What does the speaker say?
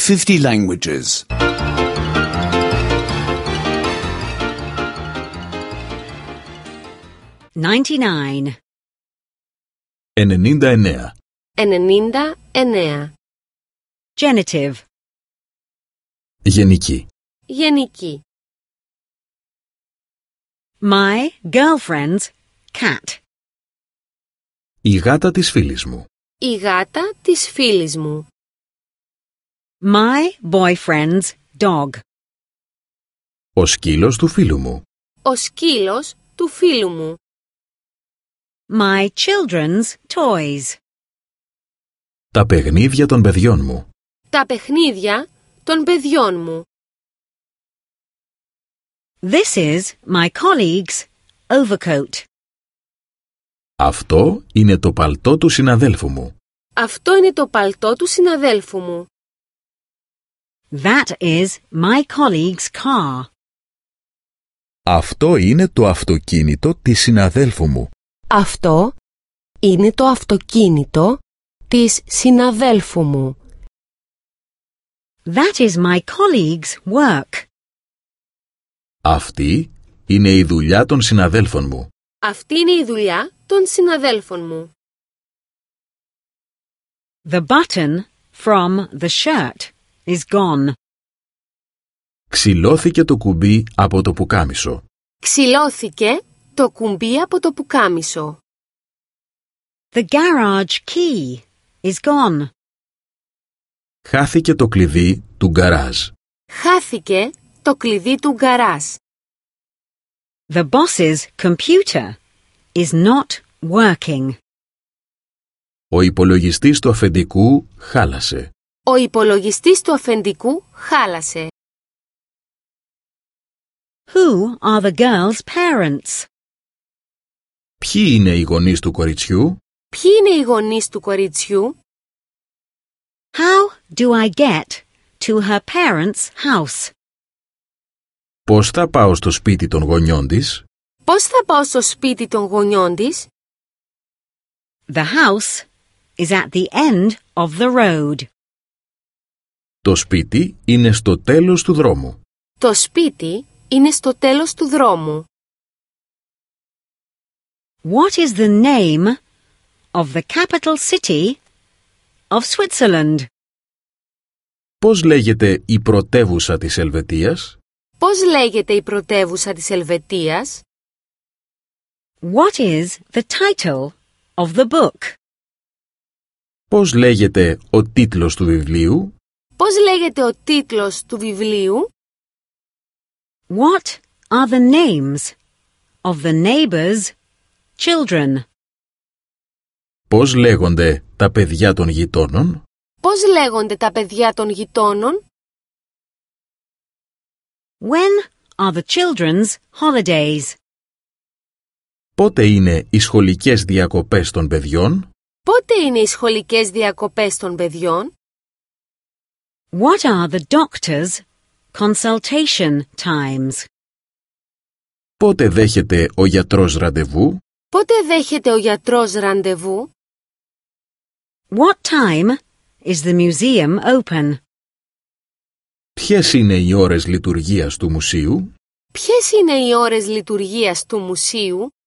50 languages. 99. 99. 99. Genitive. Γενική. Γενική. My girlfriend's cat. Η γάτα της φίλης μου. Η γάτα της φίλης μου. My boyfriend's dog. Ο σκύλος του φίλου μου. Ο σκύλος του φίλου μου. My children's toys. Τα παιχνίδια των παιδιών μου. Τα παιχνίδια των παιδιών μου. This is my colleague's overcoat. Αυτό είναι το παλτό του συναδέλφου μου. Αυτό είναι το παλτό του συναδέλφου μου. That is my colleague's car. Αυτό είναι το αυτοκίνητο της συναδέλφου μου. Αυτό είναι το αυτοκίνητο της συναδέλφου μου. That is my colleague's work. Αυτή είναι η δουλειά των συναδέλφων μου. Αυτή είναι η δουλειά των συναδέλφων μου. The button from the shirt is gone. Ξυλώθηκε το κουμπί από το πουκάμισο. Ξυλώθηκε το κουμπί από το πουκάμισο. The garage key is gone. Χάθηκε το κλειδί του γκαράζ. Χάθηκε το κλειδί του γκαράζ. The boss's computer is not working. Ο υπολογιστής του αφεντικού χάλασε. Ο υπολογιστής του αφεντικού χάλασε. Who are the girl's parents? Ποιοι είναι οι γονείς του κοριτσιού? Ποιοι είναι οι γονείς του κοριτσιού? How do I get to her parents' house? Πώς θα πάω στο σπίτι των γονιών της? Πώς θα πάω στο σπίτι των γονιών της? The house is at the end of the road. Το σπίτι είναι στο τέλος του δρόμου. Το σπίτι είναι στο τέλος του δρόμου. What is the name of the capital city of Switzerland? Πώς λέγεται η πρωτεύουσα της Ελβετίας? Πώς λέγεται η πρωτεύουσα της Ελβετίας? What is the title of the book? Πώς λέγεται ο τίτλος του βιβλίου? Πώς λέγεται ο τίτλος του βιβλίου? What are the names of the neighbors' children? Πώς λέγονται τα παιδιά των γειτόνων? Πώς λέγονται τα παιδιά των γειτόνων? When are the children's holidays? Πότε είναι οι σχολικές διακοπές των παιδιών? Πότε είναι οι σχολικές διακοπές των παιδιών? What are the doctor's consultation times? Πότε δέχεται ο γιατρός ραντεβού? Πότε δέχεται ο γιατρός ραντεβού? What time is the museum open? Ποιες είναι οι ώρες λειτουργίας του μουσείου? Ποιες είναι οι ώρες λειτουργίας του μουσείου?